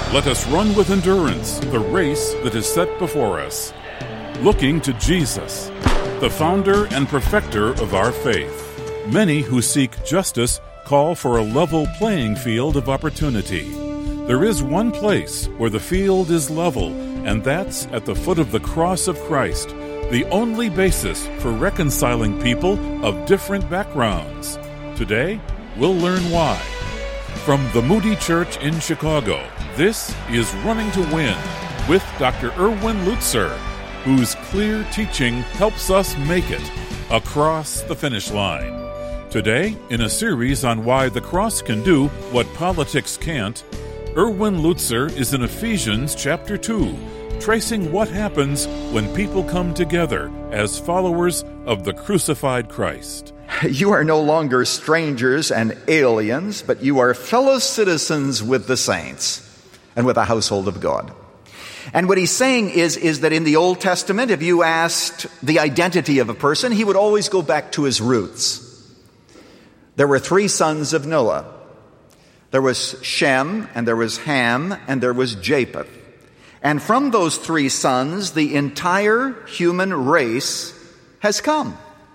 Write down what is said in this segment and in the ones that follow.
Let us run with endurance the race that is set before us, looking to Jesus, the founder and perfecter of our faith. Many who seek justice call for a level playing field of opportunity. There is one place where the field is level, and that's at the foot of the cross of Christ, the only basis for reconciling people of different backgrounds. Today, we'll learn why. From the Moody Church in Chicago, this is Running to Win with Dr. Erwin Lutzer, whose clear teaching helps us make it across the finish line. Today, in a series on why the cross can do what politics can't, Erwin Lutzer is in Ephesians chapter 2, tracing what happens when people come together as followers of the crucified Christ. You are no longer strangers and aliens, but you are fellow citizens with the saints and with the household of God. And what he's saying is that in the Old Testament, if you asked the identity of a person, he would always go back to his roots. There were three sons of Noah. There was Shem, and there was Ham, and there was Japheth. And from those three sons, the entire human race has come.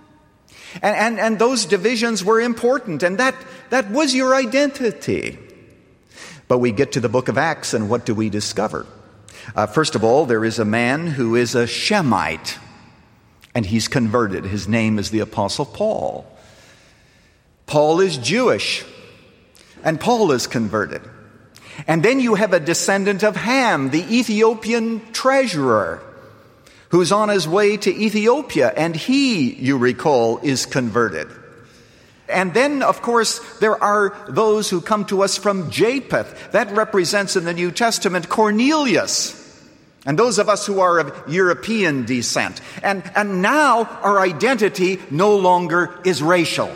And those divisions were important, and that was your identity. But we get to the book of Acts, and what do we discover? First of all, there is a man who is a Shemite, and he's converted. His name is the Apostle Paul. Paul is Jewish, and Paul is converted. And then you have a descendant of Ham, the Ethiopian treasurer, who's on his way to Ethiopia, and he, you recall, is converted. And then, of course, there are those who come to us from Japheth. That represents in the New Testament Cornelius, and those of us who are of European descent. And now our identity no longer is racial.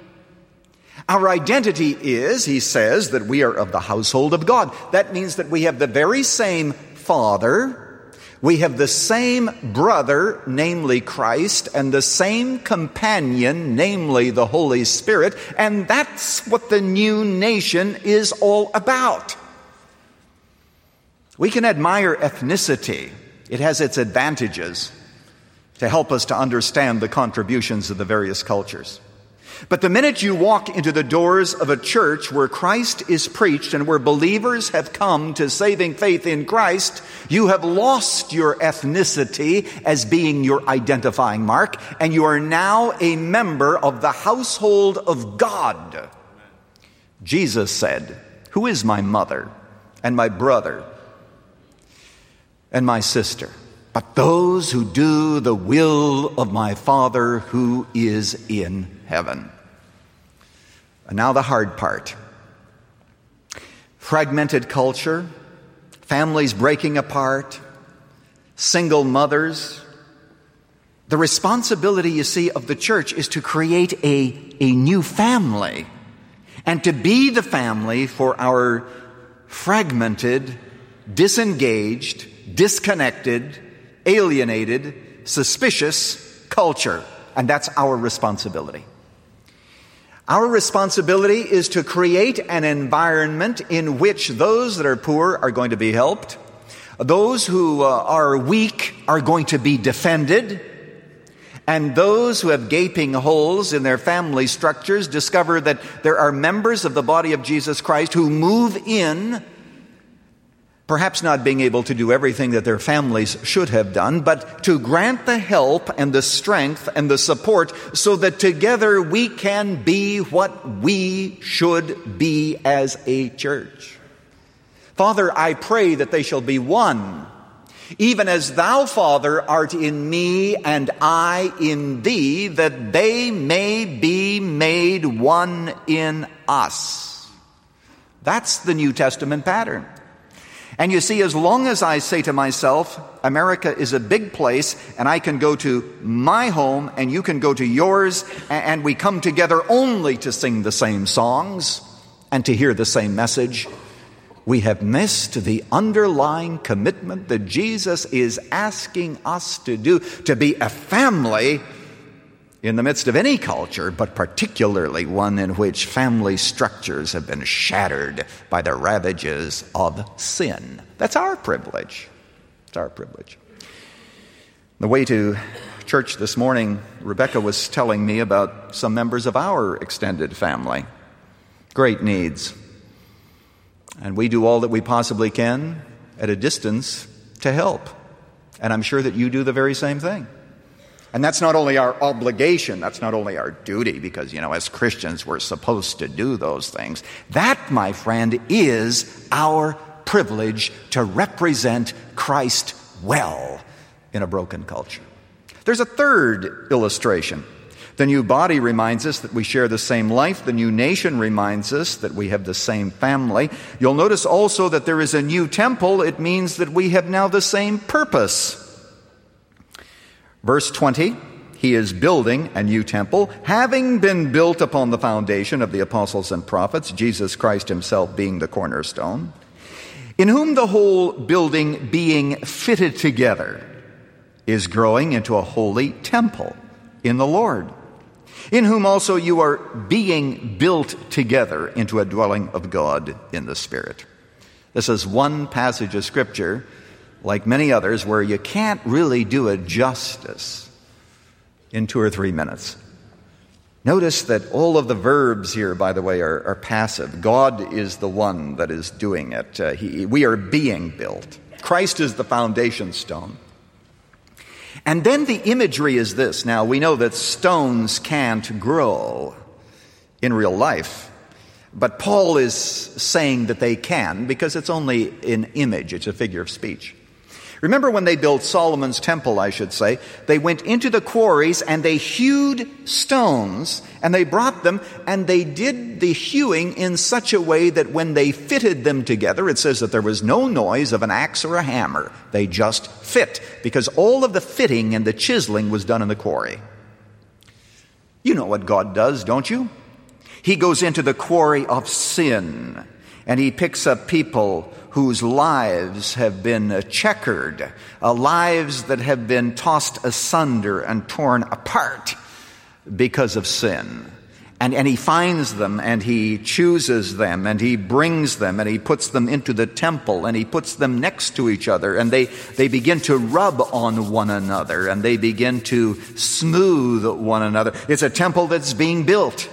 Our identity is, he says, that we are of the household of God. That means that we have the very same Father, we have the same brother, namely Christ, and the same companion, namely the Holy Spirit, and that's what the new nation is all about. We can admire ethnicity. It has its advantages to help us to understand the contributions of the various cultures. But the minute you walk into the doors of a church where Christ is preached and where believers have come to saving faith in Christ, you have lost your ethnicity as being your identifying mark, and you are now a member of the household of God. Jesus said, "Who is my mother and my brother and my sister? But those who do the will of my Father who is in heaven." And now the hard part. Fragmented culture, families breaking apart, single mothers. The responsibility, you see, of the church is to create a new family and to be the family for our fragmented, disengaged, disconnected, alienated, suspicious culture. And that's our responsibility. Our responsibility is to create an environment in which those that are poor are going to be helped, those who are weak are going to be defended, and those who have gaping holes in their family structures discover that there are members of the body of Jesus Christ who move in, perhaps not being able to do everything that their families should have done, but to grant the help and the strength and the support so that together we can be what we should be as a church. Father, I pray that they shall be one, even as thou, Father, art in me and I in thee, that they may be made one in us. That's the New Testament pattern. And you see, as long as I say to myself, America is a big place, and I can go to my home, and you can go to yours, and we come together only to sing the same songs and to hear the same message, we have missed the underlying commitment that Jesus is asking us to do, to be a family in the midst of any culture, but particularly one in which family structures have been shattered by the ravages of sin. That's our privilege. It's our privilege. On the way to church this morning, Rebecca was telling me about some members of our extended family. Great needs. And we do all that we possibly can at a distance to help. And I'm sure that you do the very same thing. And that's not only our obligation, that's not only our duty, because, as Christians, we're supposed to do those things. That, my friend, is our privilege to represent Christ well in a broken culture. There's a third illustration. The new body reminds us that we share the same life. The new nation reminds us that we have the same family. You'll notice also that there is a new temple. It means that we have now the same purpose. Verse 20, he is building a new temple, having been built upon the foundation of the apostles and prophets, Jesus Christ himself being the cornerstone, in whom the whole building being fitted together is growing into a holy temple in the Lord, in whom also you are being built together into a dwelling of God in the Spirit. This is one passage of Scripture, like many others, where you can't really do it justice in 2 or 3 minutes. Notice that all of the verbs here, by the way, are passive. God is the one that is doing it. We are being built. Christ is the foundation stone. And then the imagery is this. Now, we know that stones can't grow in real life, but Paul is saying that they can because it's only an image. It's a figure of speech. Remember when they built Solomon's temple, I should say, they went into the quarries and they hewed stones and they brought them and they did the hewing in such a way that when they fitted them together, it says that there was no noise of an axe or a hammer. They just fit because all of the fitting and the chiseling was done in the quarry. You know what God does, don't you? He goes into the quarry of sin and he picks up people whose lives have been checkered, lives that have been tossed asunder and torn apart because of sin. And he finds them and he chooses them and he brings them and he puts them into the temple and he puts them next to each other and they begin to rub on one another and they begin to smooth one another. It's a temple that's being built.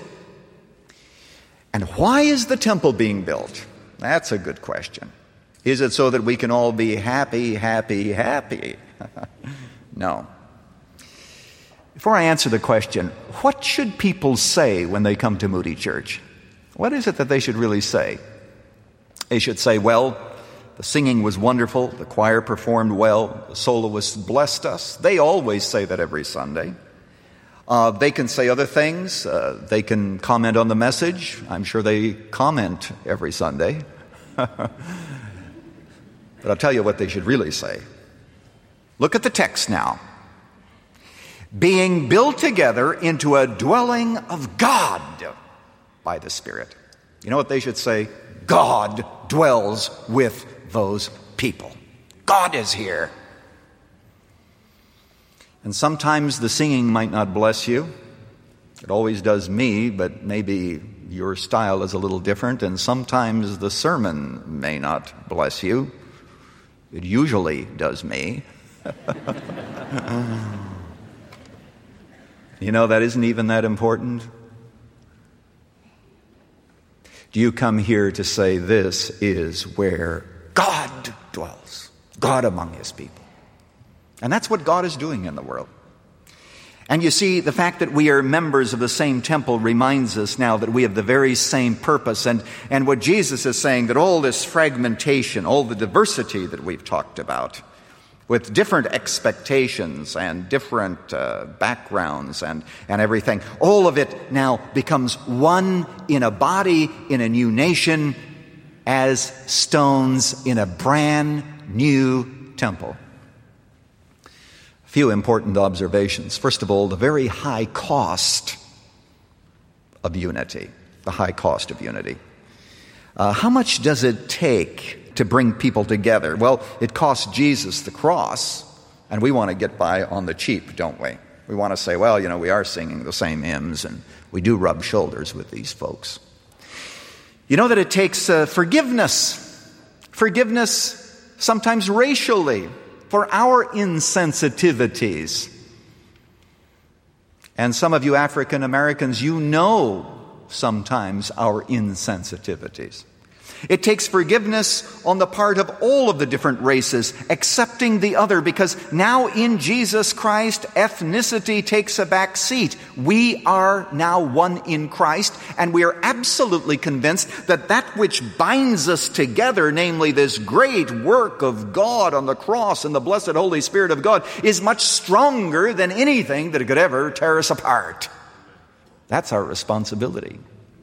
And why is the temple being built? That's a good question. Is it so that we can all be happy, happy, happy? No. Before I answer the question, what should people say when they come to Moody Church? What is it that they should really say? They should say, well, the singing was wonderful, the choir performed well, the soloists blessed us. They always say that every Sunday. They can say other things. They can comment on the message. I'm sure they comment every Sunday. But I'll tell you what they should really say. Look at the text now. Being built together into a dwelling of God by the Spirit. You know what they should say? God dwells with those people. God is here. And sometimes the singing might not bless you. It always does me, but maybe your style is a little different. And sometimes the sermon may not bless you. It usually does me. You know, that isn't even that important. Do you come here to say this is where God dwells, God among his people? And that's what God is doing in the world. And you see, the fact that we are members of the same temple reminds us now that we have the very same purpose. And what Jesus is saying, that all this fragmentation, all the diversity that we've talked about, with different expectations and different backgrounds and everything, all of it now becomes one in a body, in a new nation, as stones in a brand new temple. Few important observations. First of all, the very high cost of unity. The high cost of unity. How much does it take to bring people together? Well, it cost Jesus the cross, and we want to get by on the cheap, don't we? We want to say, well, we are singing the same hymns and we do rub shoulders with these folks. You know that it takes forgiveness. Forgiveness, sometimes racially, for our insensitivities. And some of you African Americans, you know sometimes our insensitivities. It takes forgiveness on the part of all of the different races, accepting the other, because now in Jesus Christ, ethnicity takes a back seat. We are now one in Christ, and we are absolutely convinced that that which binds us together, namely this great work of God on the cross and the blessed Holy Spirit of God, is much stronger than anything that could ever tear us apart. That's our responsibility.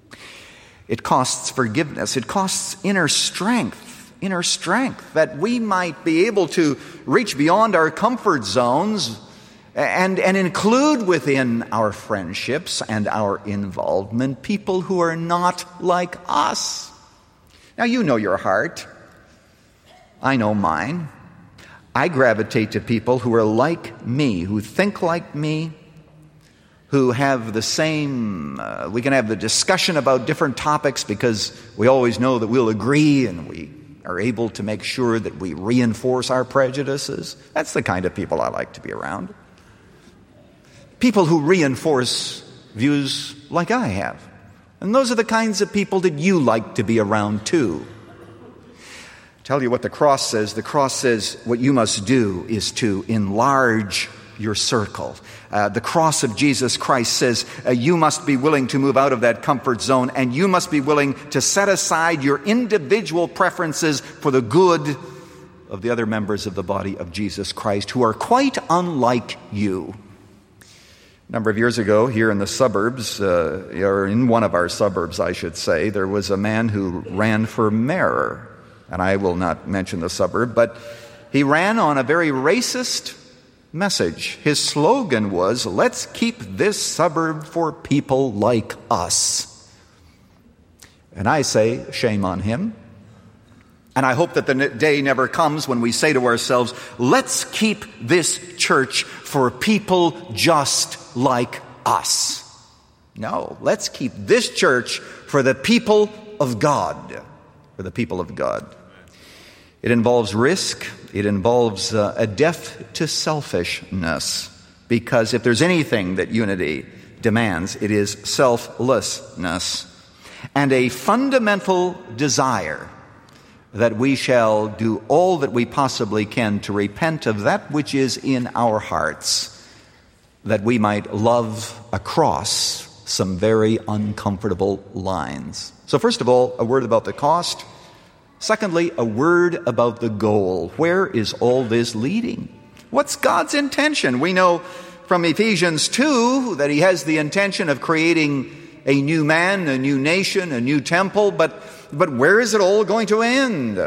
It costs forgiveness. It costs inner strength that we might be able to reach beyond our comfort zones and include within our friendships and our involvement people who are not like us. Now, you know your heart. I know mine. I gravitate to people who are like me, who think like me, who have the same, we can have the discussion about different topics because we always know that we'll agree and we are able to make sure that we reinforce our prejudices. That's the kind of people I like to be around. People who reinforce views like I have. And those are the kinds of people that you like to be around too. Tell you what the cross says. The cross says what you must do is to enlarge your circle. The cross of Jesus Christ says you must be willing to move out of that comfort zone, and you must be willing to set aside your individual preferences for the good of the other members of the body of Jesus Christ who are quite unlike you. A number of years ago, here in the suburbs, or in one of our suburbs, I should say, there was a man who ran for mayor. And I will not mention the suburb, but he ran on a very racist message. His slogan was, "Let's keep this suburb for people like us." And I say, shame on him. And I hope that the day never comes when we say to ourselves, let's keep this church for people just like us. No, let's keep this church for the people of God. For the people of God. It involves risk. It involves a death to selfishness. Because if there's anything that unity demands, it is selflessness. And a fundamental desire that we shall do all that we possibly can to repent of that which is in our hearts, that we might love across some very uncomfortable lines. So first of all, a word about the cost. Secondly, a word about the goal. Where is all this leading? What's God's intention? We know from Ephesians 2 that He has the intention of creating a new man, a new nation, a new temple, but where is it all going to end?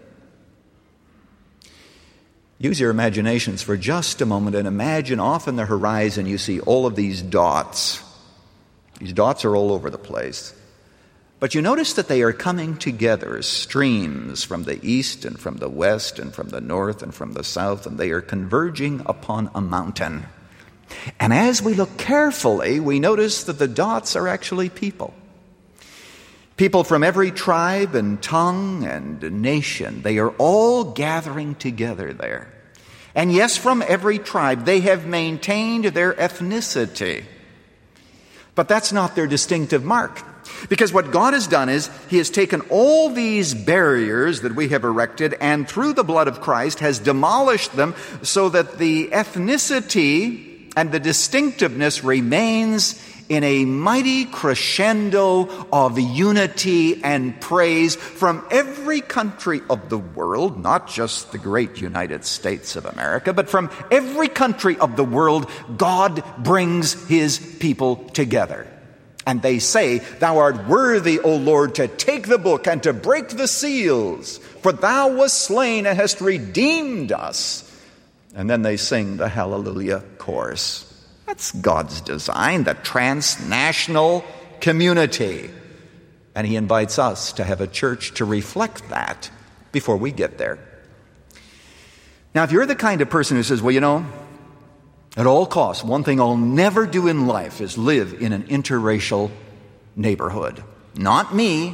Use your imaginations for just a moment and imagine off in the horizon you see all of these dots. These dots are all over the place. But you notice that they are coming together as streams from the east and from the west and from the north and from the south, and they are converging upon a mountain. And as we look carefully, we notice that the dots are actually people. People from every tribe and tongue and nation. They are all gathering together there. And yes, from every tribe, they have maintained their ethnicity. But that's not their distinctive mark. Because what God has done is He has taken all these barriers that we have erected and through the blood of Christ has demolished them so that the ethnicity and the distinctiveness remains in a mighty crescendo of unity and praise from every country of the world, not just the great United States of America, but from every country of the world, God brings His people together. And they say, "Thou art worthy, O Lord, to take the book and to break the seals, for Thou wast slain and hast redeemed us." And then they sing the Hallelujah chorus. That's God's design, the transnational community. And He invites us to have a church to reflect that before we get there. Now, if you're the kind of person who says, well, At all costs, one thing I'll never do in life is live in an interracial neighborhood. Not me.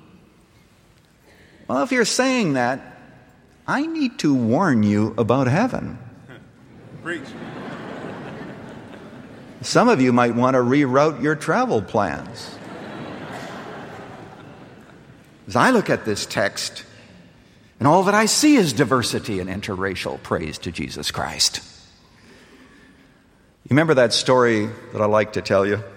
Well, if you're saying that, I need to warn you about heaven. Preach. Some of you might want to reroute your travel plans. As I look at this text, and all that I see is diversity and interracial praise to Jesus Christ. You remember that story that I like to tell you?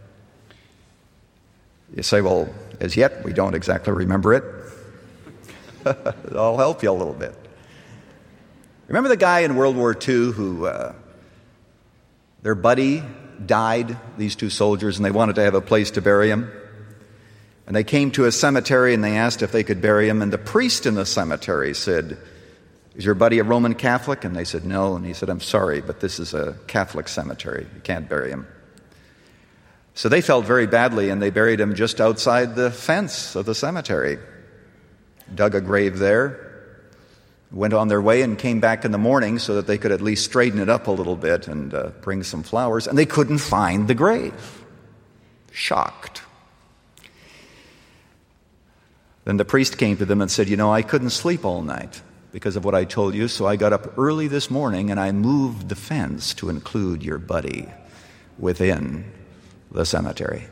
You say, well, as yet, we don't exactly remember it. I'll help you a little bit. Remember the guy in World War II who their buddy died, these two soldiers, and they wanted to have a place to bury him? And they came to a cemetery and they asked if they could bury him, and the priest in the cemetery said, is your buddy a Roman Catholic? And they said, no. And he said, I'm sorry, but this is a Catholic cemetery. You can't bury him. So they felt very badly, and they buried him just outside the fence of the cemetery. Dug a grave there, went on their way, and came back in the morning so that they could at least straighten it up a little bit and bring some flowers. And they couldn't find the grave. Shocked. Then the priest came to them and said, I couldn't sleep all night because of what I told you, so I got up early this morning and I moved the fence to include your buddy within the cemetery.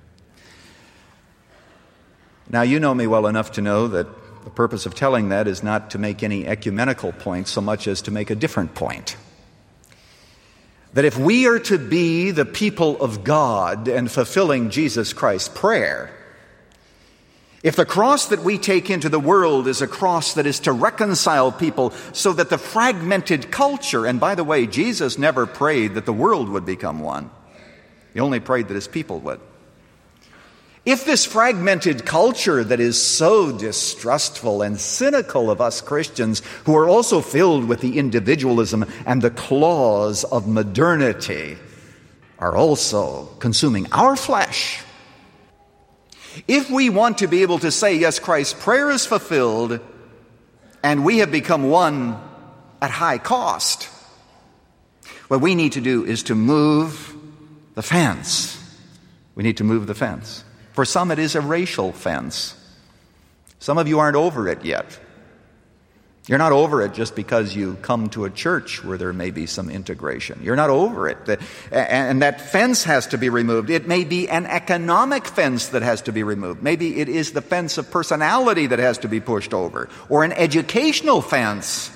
Now, you know me well enough to know that the purpose of telling that is not to make any ecumenical point so much as to make a different point. That if we are to be the people of God and fulfilling Jesus Christ's prayer, if the cross that we take into the world is a cross that is to reconcile people so that the fragmented culture, and by the way, Jesus never prayed that the world would become one. He only prayed that his people would. If this fragmented culture that is so distrustful and cynical of us Christians, who are also filled with the individualism and the claws of modernity, are also consuming our flesh, if we want to be able to say, yes, Christ's prayer is fulfilled, and we have become one at high cost, what we need to do is to move the fence. We need to move the fence. For some, it is a racial fence. Some of you aren't over it yet. You're not over it just because you come to a church where there may be some integration. You're not over it. And that fence has to be removed. It may be an economic fence that has to be removed. Maybe it is the fence of personality that has to be pushed over, or an educational fence.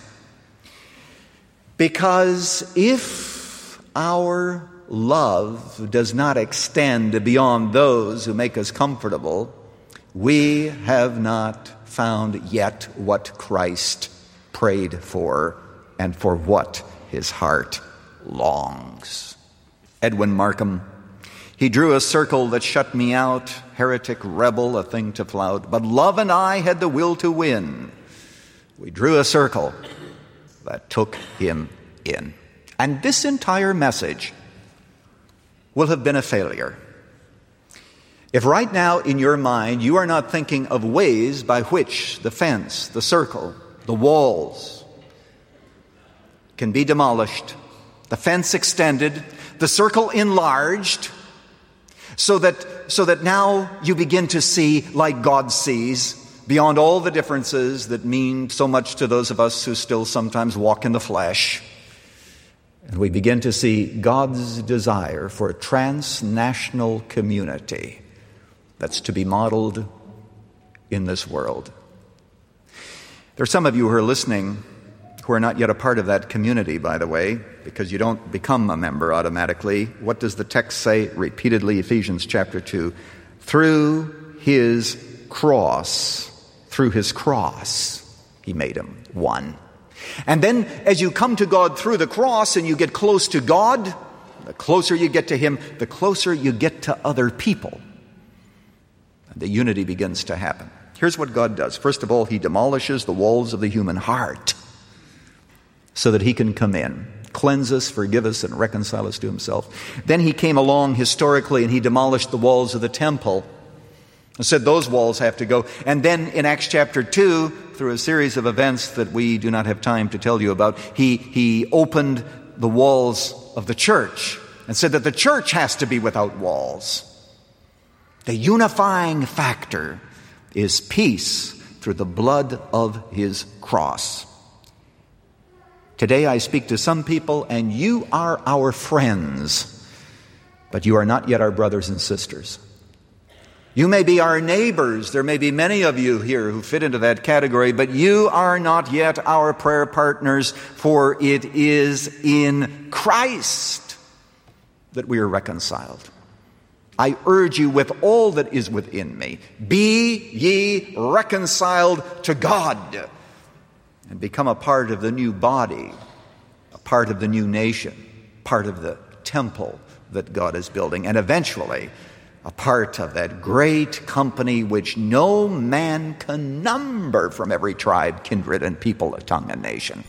Because if our love does not extend beyond those who make us comfortable, we have not found yet what Christ prayed for and for what his heart longs. Edwin Markham, he drew a circle that shut me out, heretic, rebel, a thing to flout, but love and I had the will to win. We drew a circle that took him in. And this entire message will have been a failure if right now in your mind you are not thinking of ways by which the fence, the circle, the walls can be demolished, the fence extended, the circle enlarged, so that now you begin to see like God sees, beyond all the differences that mean so much to those of us who still sometimes walk in the flesh. And we begin to see God's desire for a transnational community that's to be modeled in this world. There are some of you who are listening who are not yet a part of that community, by the way, because you don't become a member automatically. What does the text say repeatedly? Ephesians chapter 2. Through his cross, he made him one. And then as you come to God through the cross and you get close to God, the closer you get to him, the closer you get to other people. And the unity begins to happen. Here's what God does. First of all, he demolishes the walls of the human heart so that he can come in, cleanse us, forgive us, and reconcile us to himself. Then he came along historically and he demolished the walls of the temple and said those walls have to go. And then in Acts chapter 2, through a series of events that we do not have time to tell you about, he opened the walls of the church and said that the church has to be without walls. The unifying factor is peace through the blood of his cross. Today I speak to some people, and you are our friends, but you are not yet our brothers and sisters. You may be our neighbors. There may be many of you here who fit into that category, but you are not yet our prayer partners, for it is in Christ that we are reconciled. I urge you with all that is within me, be ye reconciled to God and become a part of the new body, a part of the new nation, part of the temple that God is building, and eventually a part of that great company which no man can number, from every tribe, kindred, and people, tongue, and nation.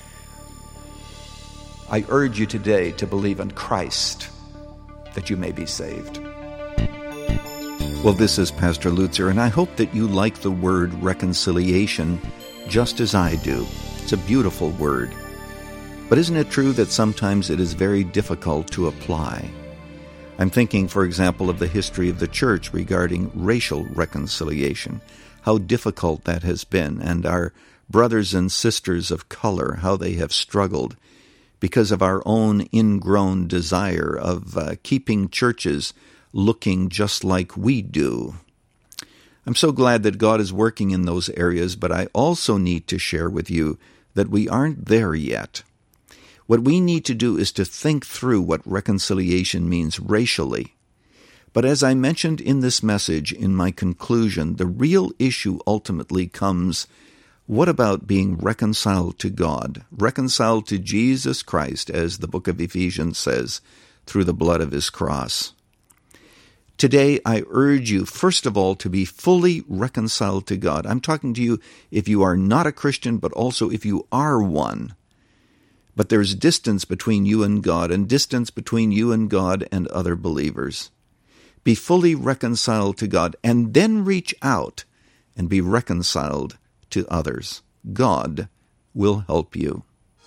I urge you today to believe in Christ that you may be saved. Well, this is Pastor Lutzer, and I hope that you like the word reconciliation just as I do. It's a beautiful word. But isn't it true that sometimes it is very difficult to apply? I'm thinking, for example, of the history of the church regarding racial reconciliation, how difficult that has been, and our brothers and sisters of color, how they have struggled because of our own ingrown desire of keeping churches looking just like we do. I'm so glad that God is working in those areas, but I also need to share with you that we aren't there yet. What we need to do is to think through what reconciliation means racially. But as I mentioned in this message, in my conclusion, the real issue ultimately comes, what about being reconciled to God, reconciled to Jesus Christ, as the book of Ephesians says, through the blood of his cross? Today, I urge you, first of all, to be fully reconciled to God. I'm talking to you if you are not a Christian, but also if you are one. But there's distance between you and God, and distance between you and God and other believers. Be fully reconciled to God, and then reach out and be reconciled to others. God will help you.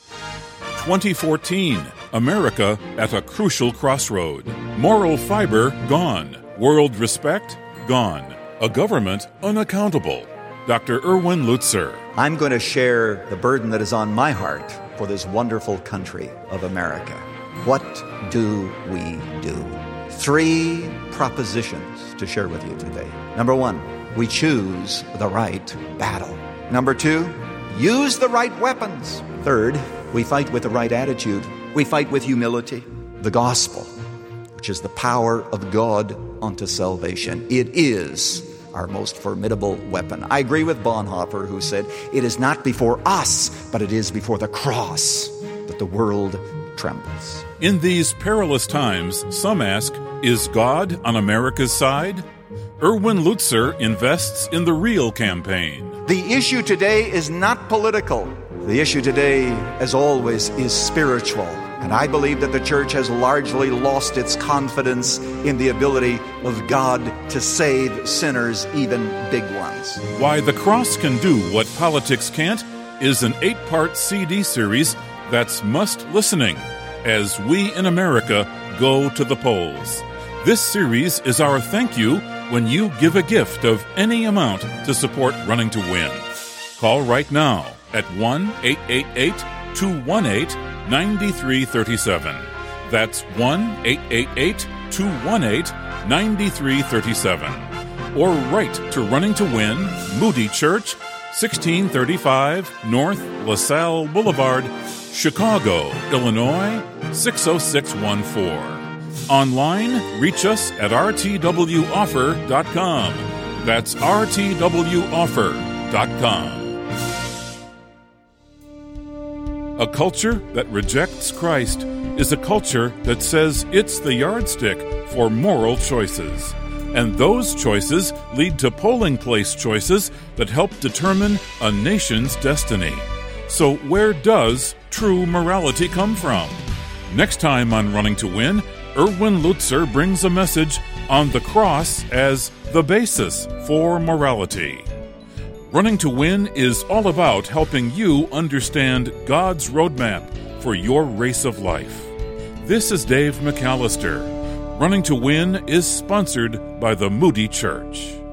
2014, America at a crucial crossroad. Moral fiber gone. World respect gone. A government unaccountable. Dr. Erwin Lutzer. I'm going to share the burden that is on my heart for this wonderful country of America. What do we do? 3 propositions to share with you today. Number 1, we choose the right battle. Number 2, use the right weapons. 3rd, we fight with the right attitude. We fight with humility. The gospel, which is the power of God unto salvation. It is our most formidable weapon. I agree with Bonhoeffer, who said, it is not before us, but it is before the cross that the world trembles. In these perilous times, some ask, is God on America's side? Erwin Lutzer invests in the real campaign. The issue today is not political. The issue today, as always, is spiritual. And I believe that the church has largely lost its confidence in the ability of God to save sinners, even big ones. Why the Cross Can Do What Politics Can't is an 8-part CD series that's must listening as we in America go to the polls. This series is our thank you when you give a gift of any amount to support Running to Win. Call right now at 1-888-218-9337. That's 1-888-218-9337. Or write to Running to Win, Moody Church, 1635 North LaSalle Boulevard, Chicago, Illinois, 60614. Online, reach us at rtwoffer.com. That's rtwoffer.com. A culture that rejects Christ is a culture that says it's the yardstick for moral choices. And those choices lead to polling place choices that help determine a nation's destiny. So where does true morality come from? Next time on Running to Win, Erwin Lutzer brings a message on the cross as the basis for morality. Running to Win is all about helping you understand God's roadmap for your race of life. This is Dave McAllister. Running to Win is sponsored by the Moody Church.